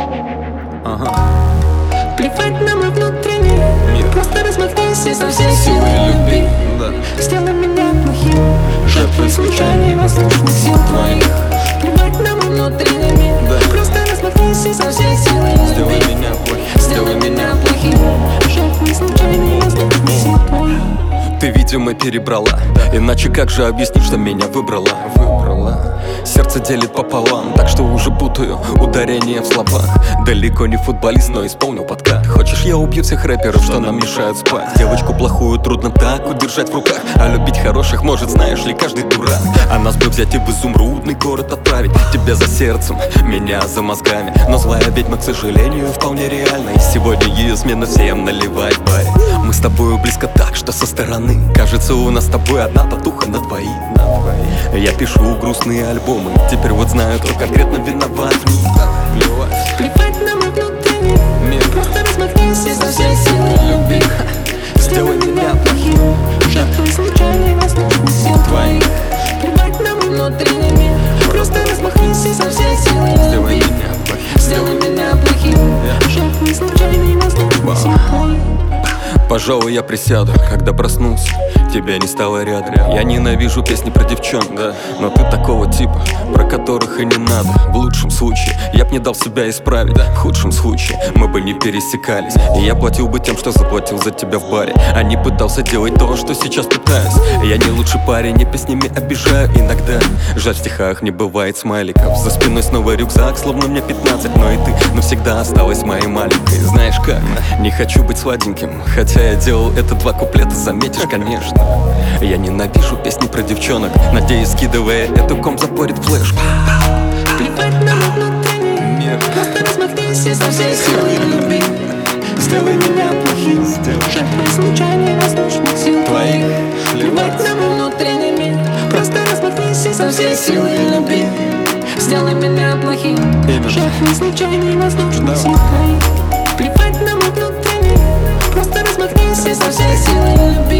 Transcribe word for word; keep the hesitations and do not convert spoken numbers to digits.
Ага. Плевать на мой внутренний мир. Просто размахнись и со всей силы люби. Да. Сделай меня плохим, жертвой случайной воздушных сил твоих. Плевать на мой внутренний мир. Да. Просто размахнись и со всей силы Сделай люби. меня плохим. Сделай меня плохим, жертвой случайной воздушных сил твоих. Ты, видимо, перебрала, иначе как же объяснить, что меня выбрала? Выбрала. Сердце делит пополам, так что уже путаю ударение в словах. Далеко не футболист, но исполнил подкат. Хочешь, я убью всех рэперов, что нам мешают спать? Девочку плохую трудно так удержать в руках, а любить хороших может, знаешь ли, каждый дурак. А нас бы взять и в изумрудный город отправить. Тебя за сердцем, меня за мозгами. Но злая ведьма, к сожалению, вполне реальна. И сегодня ее смена всем наливает барь. Мы с тобою близко так, что со стороны кажется, у нас с тобой одна татуха на двоих. Я пишу грустные альбомы, теперь вот знаю, кто конкретно виноват в них. Плевать на мой внутренний мир. Просто размахнись и со всей силы люби. Сделай меня плохим, жертвой случайной воздушных сил твоих. Плевать на мой внутренний мир. Просто размахнись и со всей силы Сделай люби. меня плохим. Сделай меня плохим, жертвой случайной воздушных сил твоих. Пожалуй, я присяду, когда проснусь, тебя не стало рядом. Я ненавижу песни про девчонок, да, но ты такого типа, про которых и не надо. В лучшем случае я б не дал себя исправить, в худшем случае мы бы не пересекались. И я платил бы тем, что заплатил за тебя в баре, а не пытался делать то, что сейчас пытаюсь. Я не лучший парень, не песнями обижаю иногда. Жаль, в стихах не бывает смайликов. За спиной снова рюкзак, словно мне пятнадцать. Но и ты навсегда осталась моей маленькой. Знаешь как, не хочу быть сладеньким, хотя я делал это два куплета, заметишь, конечно. Я ненавижу песни про девчонок, надеюсь, скидывая эту ком запорит флешку. Плевать на мой внутренний мир. Просто размахнись и со всей силы люби. Сделай меня плохим, жертвой случайной воздушных сил твоих. Плевать на мой внутренний мир. Просто размахнись и со всей силы люби. Сделай меня плохим, жертвой случайной воздушных сил твоих. Плевать на мой внутренний. Просто размахнись и со всей силы люби.